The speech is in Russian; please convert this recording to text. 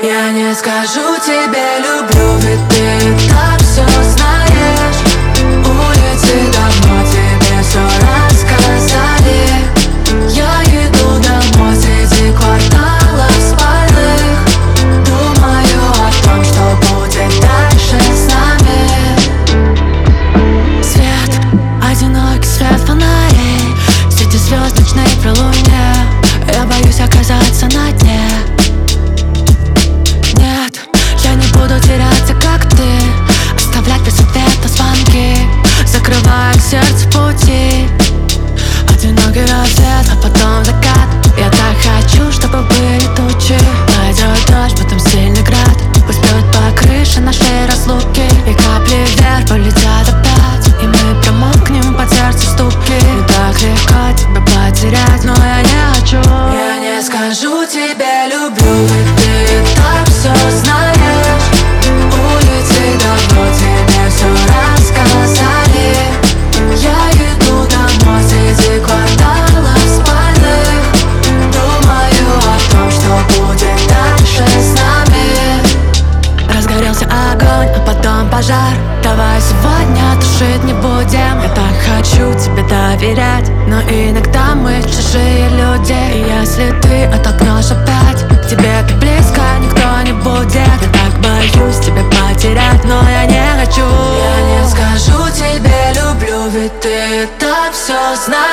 Я не скажу тебе люблю, ведь ты так все знаешь. Улицы давно тебе все рассказали. Я иду домой среди кварталов спальных. Думаю о том, что будет дальше с нами. Свет, одинокий свет фонарей среди звездочной пролуне. Я боюсь оказаться на дне. Нет, я не буду теряться, как ты, оставлять без ответа звонки, закрывая сердце пути. Одинокий рассвет, а потом закат. Я так хочу, чтобы были тучи. Пойдет дождь, потом сильный град. Пусть бьет по крыше нашей разлуки, и капли вверх полетят опять, и мы промокнем под сердце стуки. Не так легко тебя потерять, но я не хочу. Я не скажу тебе люблю, ведь ты так все знаешь. Улицы давно тебе все рассказали. Я иду домой среди кварталов спальных. Думаю о том, что будет дальше с нами. Разгорелся огонь, а потом пожар. Давай сегодня тушить не будем. Я так хочу тебе доверять, но иногда мы чужие люди. И если ты оттолкнешь опять, к тебе так близко никто не будет. Я так боюсь тебя потерять, но я не хочу. Я не скажу тебе люблю, ведь ты так все знаешь.